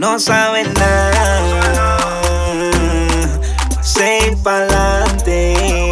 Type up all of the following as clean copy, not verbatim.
no sabes nada. Seguir pa'lante,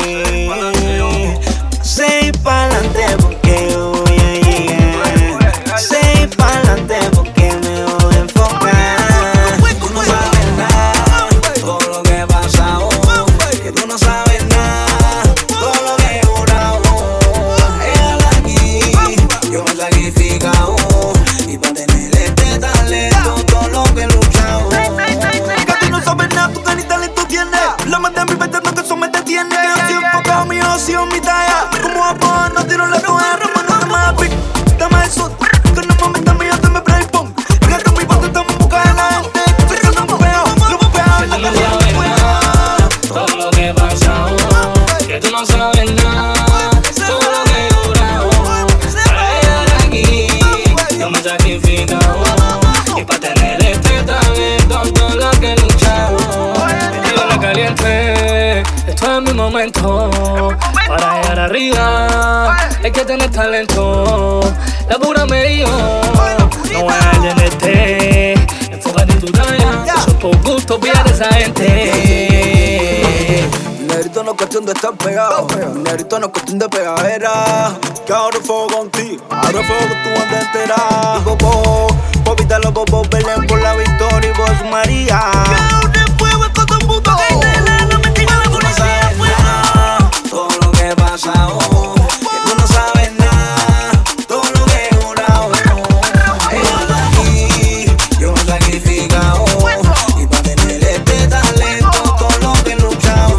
seguir pa'lante porque yo voy a llegar. Seguir pa'lante porque me voy a enfocar. Tú no sabes nada, todo lo que he pasado. Que tú no sabes nada, todo lo que he jurado. Ella de aquí, yo me he sacrificado. Y para tener este talento, todo lo que he luchado. Que tú no sabes nada, tú que ni talento tienes. La mente en mi mente no que eso me detiene. Que yo estoy enfocado, mi ocio, mi talla. Como a no tiro la toalla. No te más pic, dame eso. Que en el momento mío te me play pong. Que hasta mi parte estamos en busca de la gente. Sé que no me pego, no me pego. Que tú no sabes nada, todo lo que he pasado. Que tú no sabes nada, todo lo que he jurado. Para llegar aquí, yo me he sacrificado. Y para tener este talento, todo lo que he luchado. Me caliente, esto es mi momento. Para llegar arriba hay que tener talento. La pura me dio, no voy a tenerte. Enfócate en tu talla, eso es por gusto, pídate esa gente. Negrito no es cuestión de estar pegado. Negrito no es cuestión de pegadera. Que ahora fuego contigo, ahora fuego con tu banda entera. Y popó, popita los popos pelean por la victoria y por su María. Tú no sabes nada, todo lo que he pasado. Que tú no sabes nada, todo lo que he jurado. Ella de aquí, yo me he sacrificado. Y para tener este talento, todo lo que he luchado.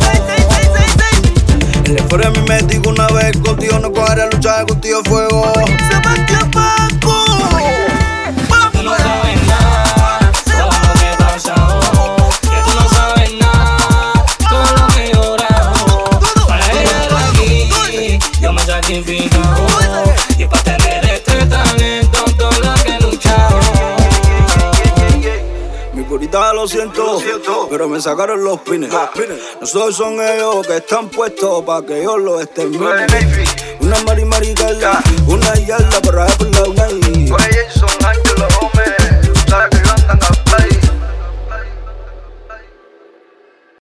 El esfuerzo de mi médico una vez contigo no cogeré luchar contigo fuego. Sebastián Paco. Tú no sabes nada, todo lo que he pasado. Que tú no sabes nada, todo lo que he llorado. Para llegar aquí, yo me he sacrificado. Y para tener este talento, todo lo que he luchado. Mi purita lo siento, pero me sacaron los pines. Nosotros son ellos que están puestos pa' que yo los extermine. Una maricarla, una yarda por ahí por la